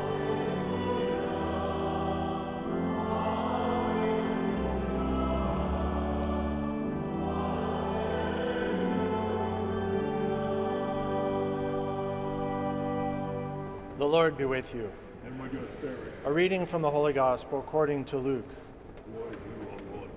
The Lord be with you. And with your spirit. A reading from the Holy Gospel according to Luke. Glory to you, O Lord.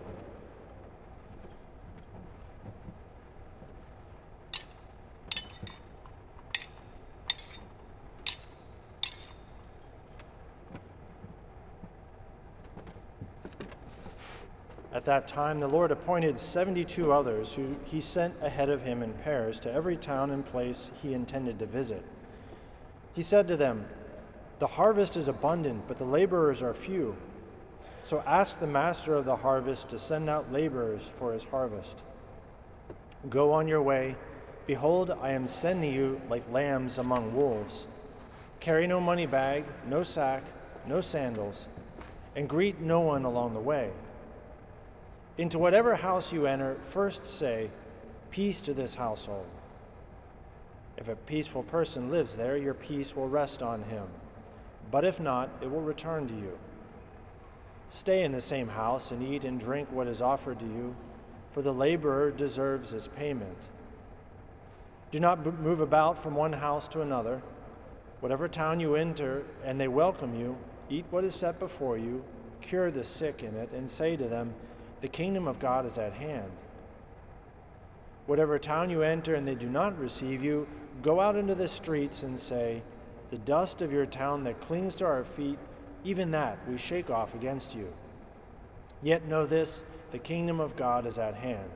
At that time, the Lord appointed 72 others who he sent ahead of him in pairs to every town and place he intended to visit. He said to them, "The harvest is abundant, but the laborers are few. So ask the master of the harvest to send out laborers for his harvest. Go on your way. Behold, I am sending you like lambs among wolves. Carry no money bag, no sack, no sandals, and greet no one along the way. Into whatever house you enter, first say, 'Peace to this household.' If a peaceful person lives there, your peace will rest on him. But if not, it will return to you. Stay in the same house and eat and drink what is offered to you, for the laborer deserves his payment. Do not move about from one house to another. Whatever town you enter and they welcome you, eat what is set before you, cure the sick in it, and say to them, 'The kingdom of God is at hand.' Whatever town you enter and they do not receive you, go out into the streets and say, 'The dust of your town that clings to our feet, even that we shake off against you.' Yet know this, the kingdom of God is at hand.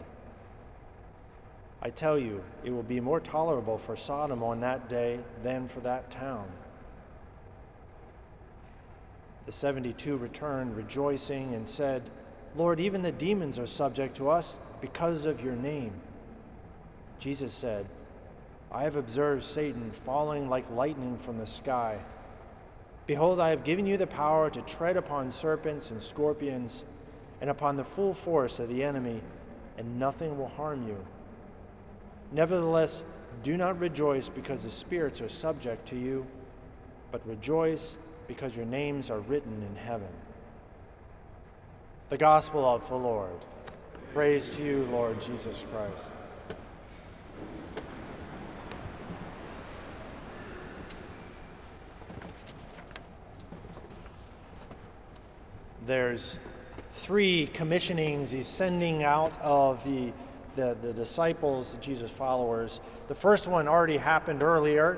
I tell you, it will be more tolerable for Sodom on that day than for that town." The 72 returned, rejoicing, and said, "Lord, even the demons are subject to us because of your name." Jesus said, "I have observed Satan falling like lightning from the sky. Behold, I have given you the power to tread upon serpents and scorpions and upon the full force of the enemy, and nothing will harm you. Nevertheless, do not rejoice because the spirits are subject to you, but rejoice because your names are written in heaven." The Gospel of the Lord. Praise to you, Lord Jesus Christ. There's 3 commissionings he's sending out of the disciples, the Jesus followers. The first one already happened earlier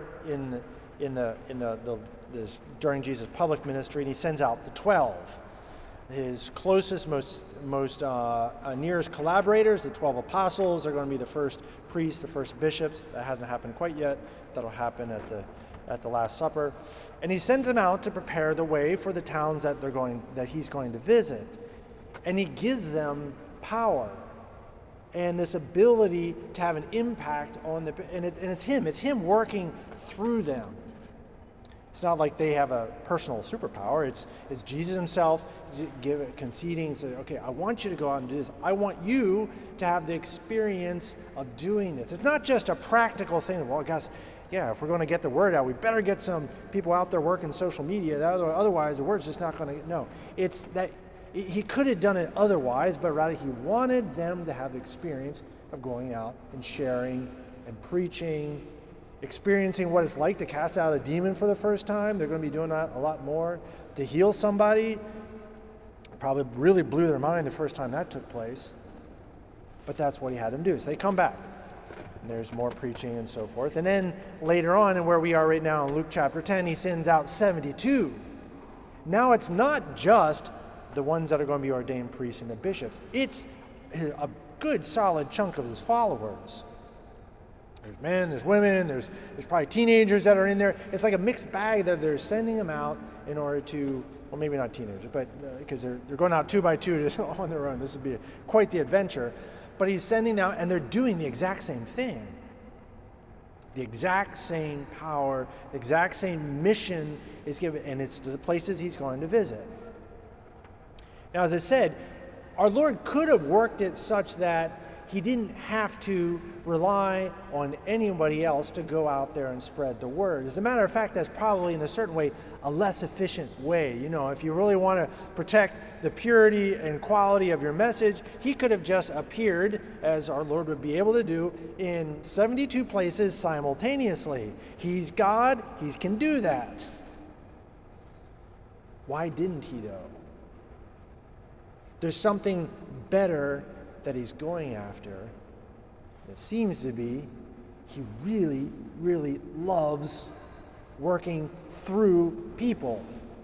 during Jesus' public ministry, and he sends out the 12. His closest, most nearest collaborators, the 12 apostles, are going to be the first priests, the first bishops. That hasn't happened quite yet. That'll happen at the Last Supper. And he sends them out to prepare the way for the towns that he's going to visit. And he gives them power and this ability to have an impact on it's him working through them. It's not like they have a personal superpower. It's Jesus himself conceding, saying, "Okay, I want you to go out and do this. I want you to have the experience of doing this." It's not just a practical thing. Well, guys, yeah, if we're going to get the word out, we better get some people out there working social media. Otherwise, the word's just not going to. No, it's that he could have done it otherwise, but rather he wanted them to have the experience of going out and sharing and preaching, experiencing what it's like to cast out a demon for the first time. They're going to be doing that a lot more. To heal somebody, probably really blew their mind the first time that took place. But that's what he had them do. So they come back. And there's more preaching and so forth. And then later on, and where we are right now in Luke chapter 10, he sends out 72. Now it's not just the ones that are going to be ordained priests and the bishops. It's a good solid chunk of his followers. There's men, there's women, there's probably teenagers that are in there. It's like a mixed bag that they're sending them out in order to, well, maybe not teenagers, but because they're going out 2 by 2 on their own. This would be quite the adventure. But he's sending them out, and they're doing the exact same thing. The exact same power, the exact same mission is given, and it's to the places he's going to visit. Now, as I said, our Lord could have worked it such that he didn't have to rely on anybody else to go out there and spread the word. As a matter of fact, that's probably in a certain way a less efficient way. You know, if you really want to protect the purity and quality of your message, he could have just appeared, as our Lord would be able to do, in 72 places simultaneously. He's God, he can do that. Why didn't he, though? There's something better that he's going after. It seems to be he really, really loves working through people,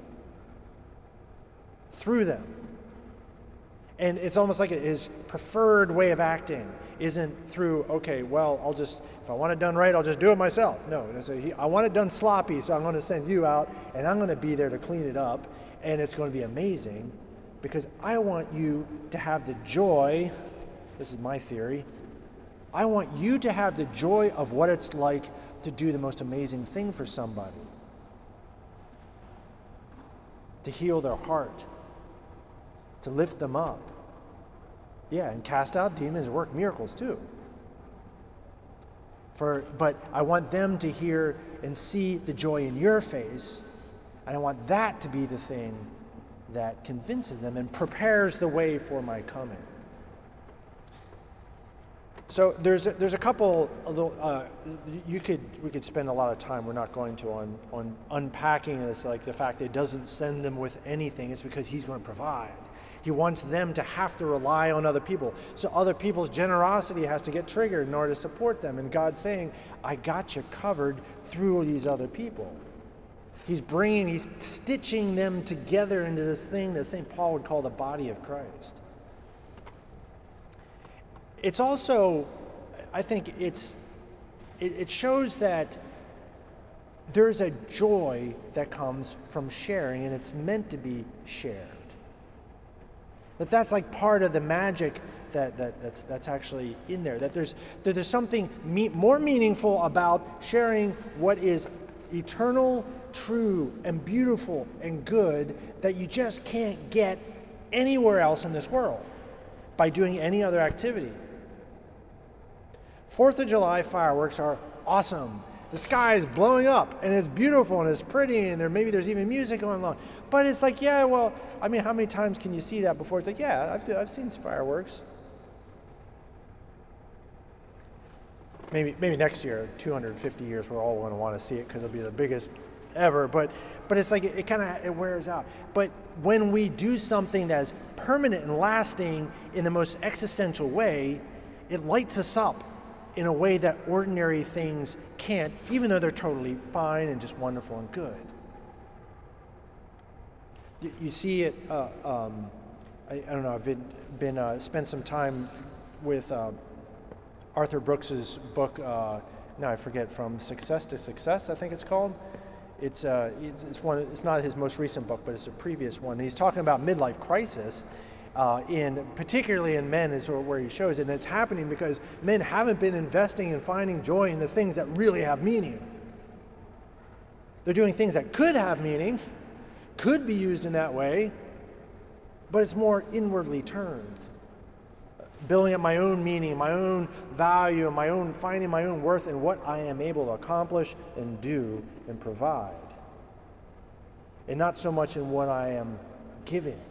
through them. And it's almost like his preferred way of acting isn't through, okay, well, I'll just, if I want it done right, I'll just do it myself. No, I want it done sloppy, so I'm going to send you out, and I'm going to be there to clean it up, and it's going to be amazing, because I want you to have the joy, this is my theory, I want you to have the joy of what it's like to do the most amazing thing for somebody. To heal their heart. To lift them up. Yeah, and cast out demons and work miracles too. But I want them to hear and see the joy in your face, and I want that to be the thing that convinces them and prepares the way for my coming. So there's a couple, we could spend a lot of time, we're not going to, on unpacking this, like the fact that he doesn't send them with anything. It's because he's going to provide. He wants them to have to rely on other people. So other people's generosity has to get triggered in order to support them. And God's saying, I got you covered through these other people. He's stitching them together into this thing that St. Paul would call the body of Christ. It's also, I think it shows that there's a joy that comes from sharing, and it's meant to be shared. That's like part of the magic that's actually in there. That there's something more meaningful about sharing what is eternal, true, and beautiful and good that you just can't get anywhere else in this world by doing any other activity. 4th of July fireworks are awesome. The sky is blowing up, and it's beautiful, and it's pretty, and maybe there's even music going on. But it's like, yeah, well, I mean, how many times can you see that before? It's like, yeah, I've seen fireworks. Maybe next year, 250 years, we're all going to want to see it because it'll be the biggest ever. But it's like it wears out. But when we do something that's permanent and lasting in the most existential way, it lights us up in a way that ordinary things can't, even though they're totally fine and just wonderful and good. You see it. I don't know. I've been spent some time with Arthur Brooks's book. Now I forget, From Success to Success, I think it's called. It's not his most recent book, but it's a previous one. And he's talking about midlife crisis. Particularly in men is where he shows it, and it's happening because men haven't been investing and finding joy in the things that really have meaning. They're doing things that could have meaning, could be used in that way, but it's more inwardly turned. Building up my own meaning, my own value, finding my own worth in what I am able to accomplish and do and provide. And not so much in what I am giving.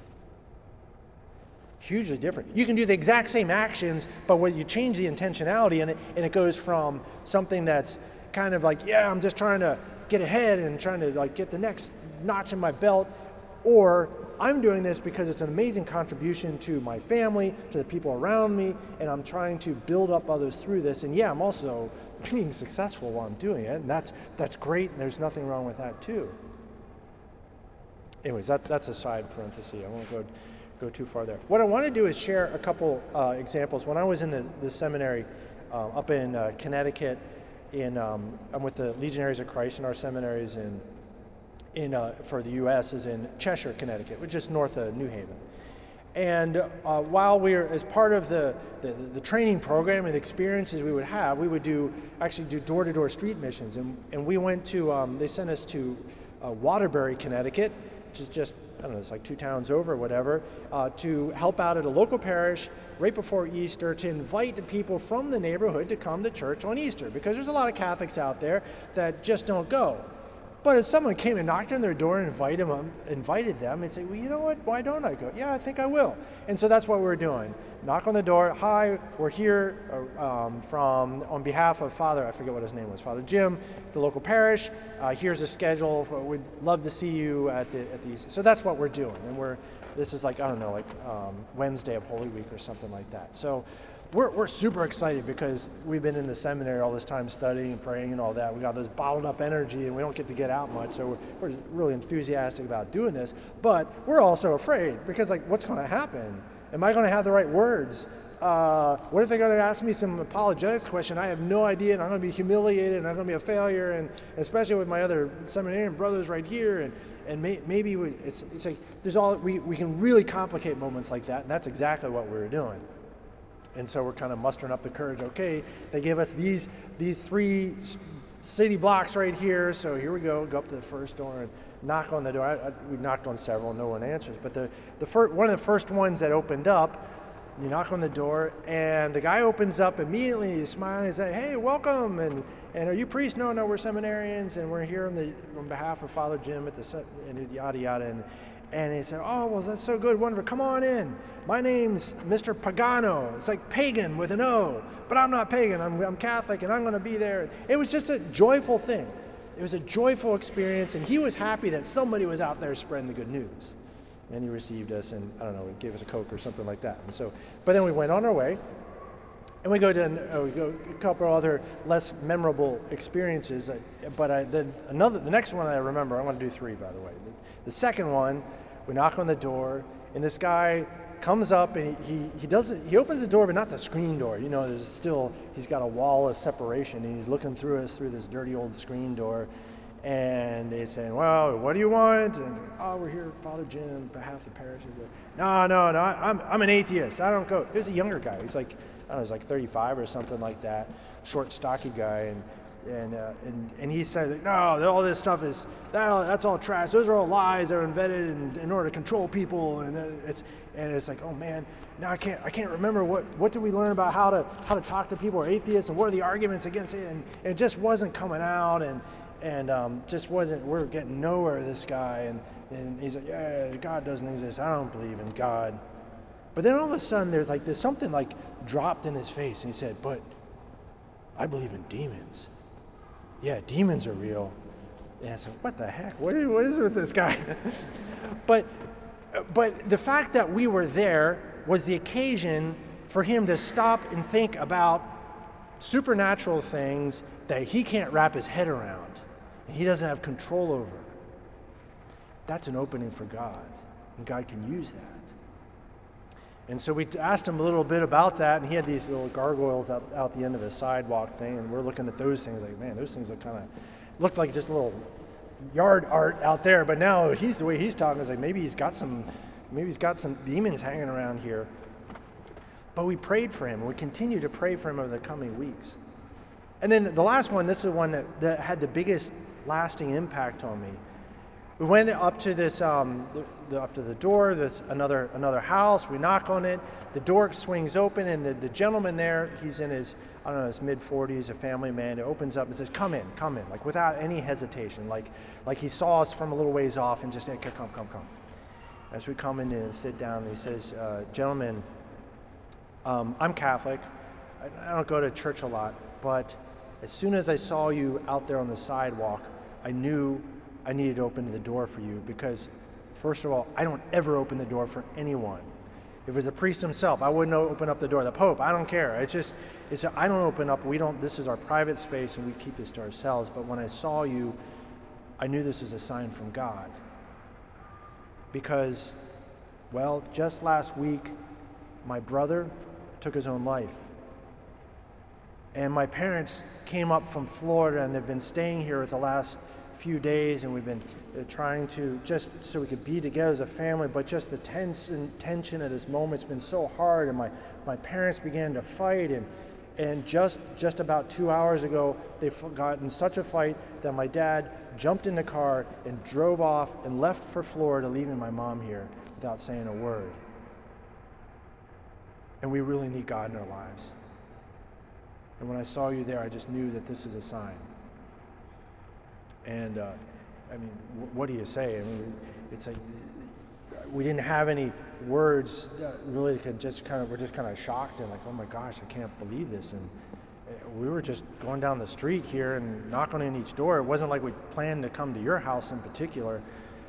Hugely different. You can do the exact same actions, but when you change the intentionality in it, and it goes from something that's kind of like, yeah, I'm just trying to get ahead and trying to like get the next notch in my belt, or I'm doing this because it's an amazing contribution to my family, to the people around me, and I'm trying to build up others through this. And yeah, I'm also being successful while I'm doing it, and that's great, and there's nothing wrong with that too. Anyways, that's a side parenthesis. I won't go too far there. What I want to do is share a couple examples. When I was in the seminary up in Connecticut, I'm with the Legionaries of Christ, and our seminaries for the U.S. is in Cheshire, Connecticut, which is north of New Haven. And while we were, as part of the training program and the experiences we would have, we would do door-to-door street missions. And we went to, they sent us to Waterbury, Connecticut, which is just, I don't know, it's like 2 towns over or whatever, to help out at a local parish right before Easter to invite the people from the neighborhood to come to church on Easter, because there's a lot of Catholics out there that just don't go. But if someone came and knocked on their door and invited them and say, well, you know what, why don't I go? Yeah, I think I will. And so that's what we're doing. Knock on the door. Hi, we're here on behalf of Father, I forget what his name was, Father Jim, the local parish. Here's a schedule. We'd love to see you at these. So that's what we're doing. And this is like, I don't know, like Wednesday of Holy Week or something like that. So we're super excited because we've been in the seminary all this time studying and praying and all that. We got this bottled up energy and we don't get to get out much. So we're really enthusiastic about doing this, but we're also afraid because, like, what's going to happen? Am I going to have the right words? What if they're going to ask me some apologetics question? I have no idea, and I'm going to be humiliated, and I'm going to be a failure, and especially with my other seminarian brothers right here, and maybe it's like we can really complicate moments like that, and that's exactly what we're doing. And so we're kind of mustering up the courage. Okay, they gave us these 3 city blocks right here, so here we go up to the first door and knock on the door. We knocked on several, no one answers, but one of the first ones that opened up, you knock on the door, and the guy opens up immediately, he's smiling, he's like, hey, welcome, and are you priests? No, we're seminarians, and we're here on behalf of Father Jim and yada yada, and he said, oh, well, that's so good, wonderful, come on in. My name's Mr. Pagano. It's like pagan with an O, but I'm not pagan, I'm Catholic, and I'm going to be there. It was just a joyful thing. It was a joyful experience, and he was happy that somebody was out there spreading the good news. And he received us, and I don't know, he gave us a Coke or something like that. And so, but then we went on our way, and we go a couple other less memorable experiences. The next one I remember, I want to do 3, by the way. The second one, we knock on the door, and this guy comes up and he opens the door, but not the screen door. You know, he's got a wall of separation, and he's looking through us through this dirty old screen door. And they're saying, well, what do you want? And, oh, we're here, Father Jim, on behalf of the parish. No, I'm an atheist. I don't go. There's a younger guy. He's like, I don't know, he's like 35 or something like that, short, stocky guy. And he said, no, all this stuff that's all trash. Those are all lies. They're invented in order to control people. And it's like, oh man, now I can't remember what did we learn about how to talk to people who are atheists, and what are the arguments against it? And it just wasn't coming out, and just wasn't. We're getting nowhere. This guy, and he's like, yeah, God doesn't exist. I don't believe in God. But then all of a sudden, there's something like dropped in his face, and he said, but I believe in demons. Yeah, demons are real. And I said, what the heck? What is with this guy? But the fact that we were there was the occasion for him to stop and think about supernatural things that he can't wrap his head around and he doesn't have control over. That's an opening for God, and God can use that. And so we asked him a little bit about that, and he had these little gargoyles out the end of his sidewalk thing, and we're looking at those things like, man, those things looked like just a little yard art out there, but now the way he's talking is like maybe he's got some demons hanging around here. But we prayed for him, and we continue to pray for him over the coming weeks. And then the last one, this is the one that had the biggest lasting impact on me. We went up to this, up to the door, this another house. We knock on it. The door swings open, and the gentleman there, he's in his mid-40s, a family man. It opens up and says, "Come in," like without any hesitation, like he saw us from a little ways off and just said, "Come." As we come in and sit down, he says, "Gentlemen, I'm Catholic. I don't go to church a lot, but as soon as I saw you out there on the sidewalk, I knew I needed to open the door for you because, first of all, I don't ever open the door for anyone. If it was a priest himself, I wouldn't open up the door. The Pope, I don't care. I don't open up. This is our private space, and we keep this to ourselves. But when I saw you, I knew this was a sign from God. Because, well, just last week, my brother took his own life. And my parents came up from Florida, and they've been staying here the last few days, and we've been trying to just so we could be together as a family, but just the tension of this moment's been so hard, and my parents began to fight, And just about 2 hours ago, they got in such a fight that my dad jumped in the car and drove off and left for Florida, leaving my mom here without saying a word. And we really need God in our lives. And when I saw you there, I just knew that this is a sign. And what do you say? I mean, it's like we didn't have any words. Really, we're just kind of shocked and like, oh my gosh, I can't believe this. And we were just going down the street here and knocking on each door. It wasn't like we planned to come to your house in particular.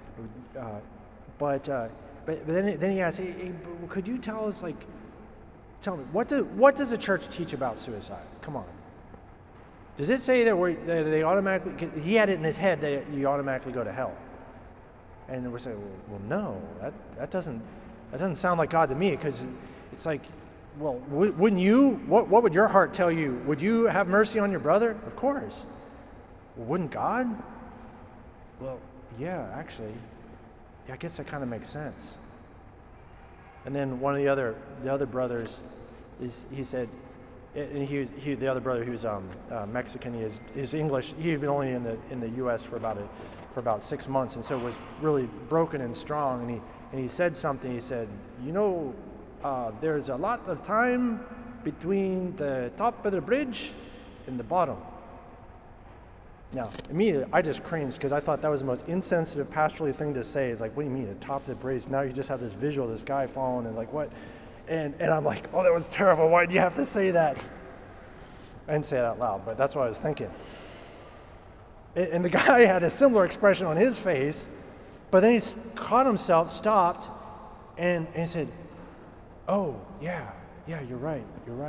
But then he asked, hey, could you tell us, like, tell me, what does the church teach about suicide? Come on. Does it say that they automatically, he had it in his head that you automatically go to hell? And we're saying, well, no, that doesn't sound like God to me, because it's like, well, wouldn't you, what would your heart tell you? Would you have mercy on your brother? Of course. Well, wouldn't God? Well, yeah, actually, I guess that kind of makes sense. And then one of the other brothers, he said, and the other brother, he was Mexican. His English, he had been only in the U.S. for about 6 months, and so was really broken and strong. And he said something. He said, there's a lot of time between the top of the bridge and the bottom. Now, immediately, I just cringed because I thought that was the most insensitive pastorally thing to say. It's like, what do you mean, the top of the bridge? Now you just have this visual of this guy falling and like, what? And I'm like, oh, that was terrible. Why do you have to say that? I didn't say it out loud, but that's what I was thinking. And the guy had a similar expression on his face, but then he caught himself, stopped, and he said, oh, yeah, you're right.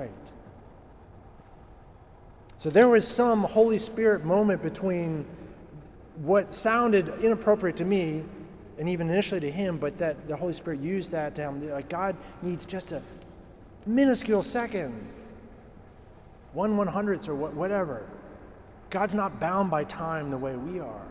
So there was some Holy Spirit moment between what sounded inappropriate to me and even initially to him, but that the Holy Spirit used that to him. Like, God needs just a minuscule second, 1/100th or whatever. God's not bound by time the way we are.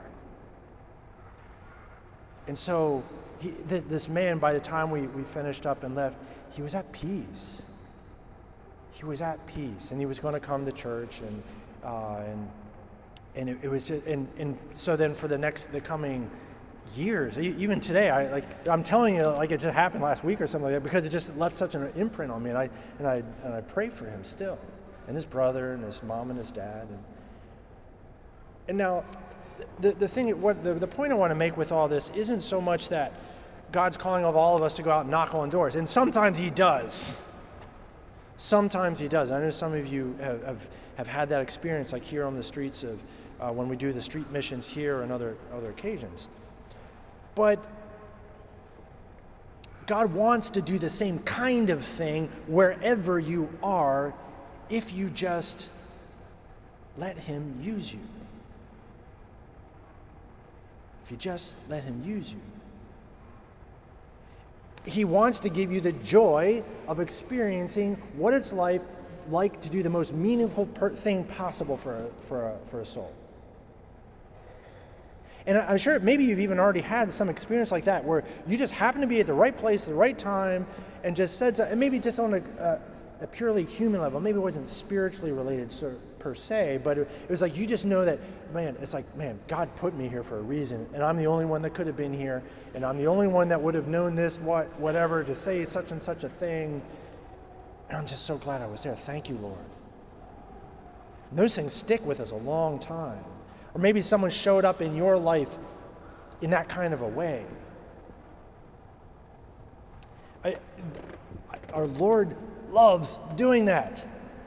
And so this man, by the time we finished up and left, he was at peace. He was at peace, and he was going to come to church, and it was just, and so then for the coming years, even today, I'm telling you, like it just happened last week or something like that, because it just left such an imprint on me, and I pray for him still, and his brother, and his mom, and his dad, and now the point I want to make with all this isn't so much that God's calling of all of us to go out and knock on doors, and sometimes He does. Sometimes He does. I know some of you have had that experience, like here on the streets of when we do the street missions here and other occasions. But God wants to do the same kind of thing wherever you are, if you just let Him use you. If you just let Him use you. He wants to give you the joy of experiencing what it's like to do the most meaningful thing possible for a soul. And I'm sure maybe you've even already had some experience like that, where you just happen to be at the right place at the right time and just said something, and maybe just on a purely human level. Maybe it wasn't spiritually related per se, but it was like you just know that, man, God put me here for a reason, and I'm the only one that could have been here, and I'm the only one that would have known this, whatever, to say such and such a thing. And I'm just so glad I was there. Thank you, Lord. And those things stick with us a long time. Or maybe someone showed up in your life in that kind of a way. Our Lord loves doing that.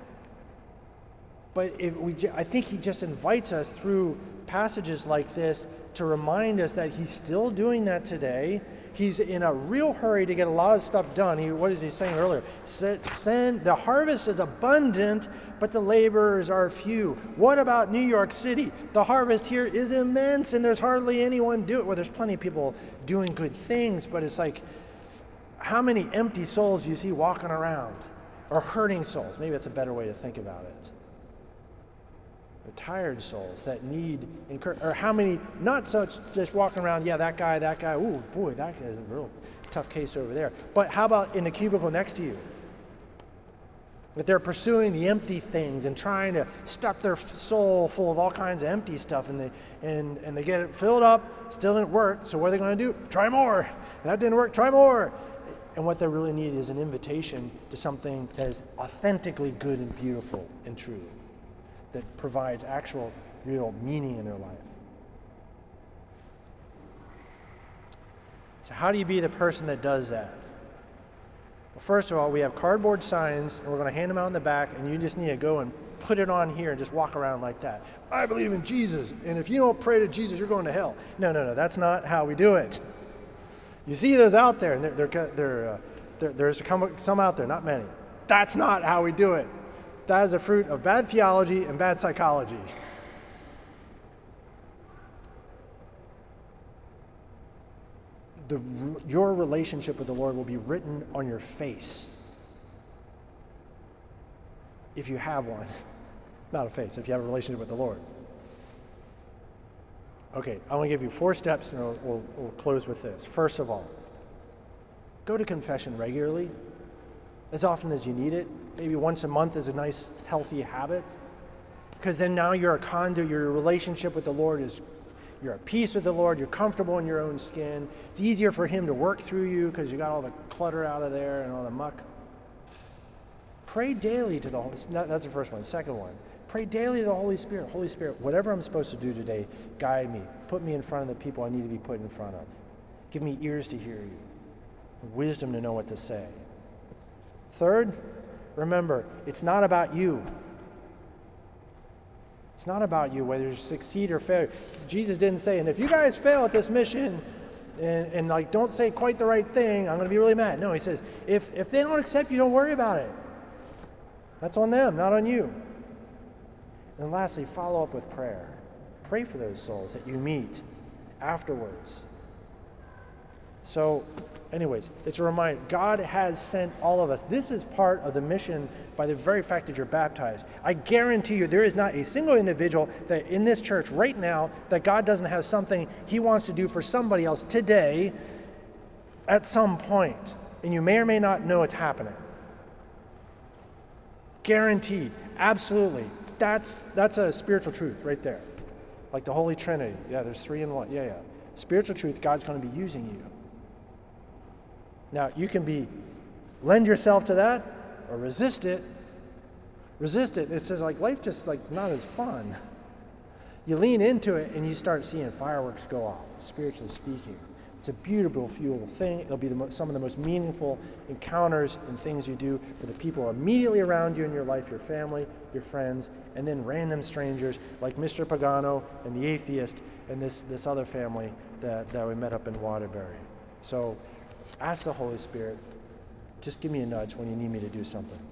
But I think He just invites us through passages like this to remind us that He's still doing that today. He's in a real hurry to get a lot of stuff done. What is He saying earlier? The harvest is abundant, but the laborers are few. What about New York City? The harvest here is immense, and there's hardly anyone doing it. Well, there's plenty of people doing good things, but it's like, how many empty souls do you see walking around? Or hurting souls. Maybe that's a better way to think about it. Or tired souls that need encouragement. Or how many, not such just walking around, that guy, ooh, boy, that is a real tough case over there. But how about in the cubicle next to you? That they're pursuing the empty things and trying to stuff their soul full of all kinds of empty stuff, and they get it filled up, still didn't work, so what are they going to do? Try more. That didn't work, try more. And what they really need is an invitation to something that is authentically good and beautiful and true, that provides actual, real meaning in their life. So how do you be the person that does that? Well, first of all, we have cardboard signs, and we're going to hand them out in the back, and you just need to go and put it on here and just walk around like that. I believe in Jesus, and if you don't pray to Jesus, you're going to hell. No, that's not how we do it. You see those out there, and there's some out there, not many. That's not how we do it. That is a fruit of bad theology and bad psychology. Your relationship with the Lord will be written on your face. If you have one. Not a face, if you have a relationship with the Lord. Okay, I want to give you 4 steps, and we'll close with this. First of all, go to confession regularly, as often as you need it. Maybe once a month is a nice, healthy habit. Because then now you're a conduit, your relationship with the Lord is, you're at peace with the Lord, you're comfortable in your own skin. It's easier for Him to work through you because you got all the clutter out of there and all the muck. Pray daily to the Holy Spirit. That's the first one. Second one, pray daily to the Holy Spirit. Holy Spirit, whatever I'm supposed to do today, guide me. Put me in front of the people I need to be put in front of. Give me ears to hear you, wisdom to know what to say. Third, remember, it's not about you. It's not about you, whether you succeed or fail. Jesus didn't say, and if you guys fail at this mission and like don't say quite the right thing, I'm going to be really mad. No, He says, if they don't accept you, don't worry about it. That's on them, not on you. And lastly, follow up with prayer. Pray for those souls that you meet afterwards. So, anyways, it's a reminder. God has sent all of us. This is part of the mission by the very fact that you're baptized. I guarantee you there is not a single individual that in this church right now that God doesn't have something He wants to do for somebody else today at some point. And you may or may not know it's happening. Guaranteed. Absolutely. That's a spiritual truth right there. Like the Holy Trinity. Yeah, there's 3 in 1. Yeah. Spiritual truth, God's going to be using you. Now, you can lend yourself to that or resist it. Resist it. It says like life just like not as fun. You lean into it and you start seeing fireworks go off, spiritually speaking. It's a beautiful thing. It'll be some of the most meaningful encounters and things you do for the people immediately around you in your life, your family, your friends, and then random strangers like Mr. Pagano and the atheist and this other family that we met up in Waterbury. So ask the Holy Spirit, just give me a nudge when you need me to do something.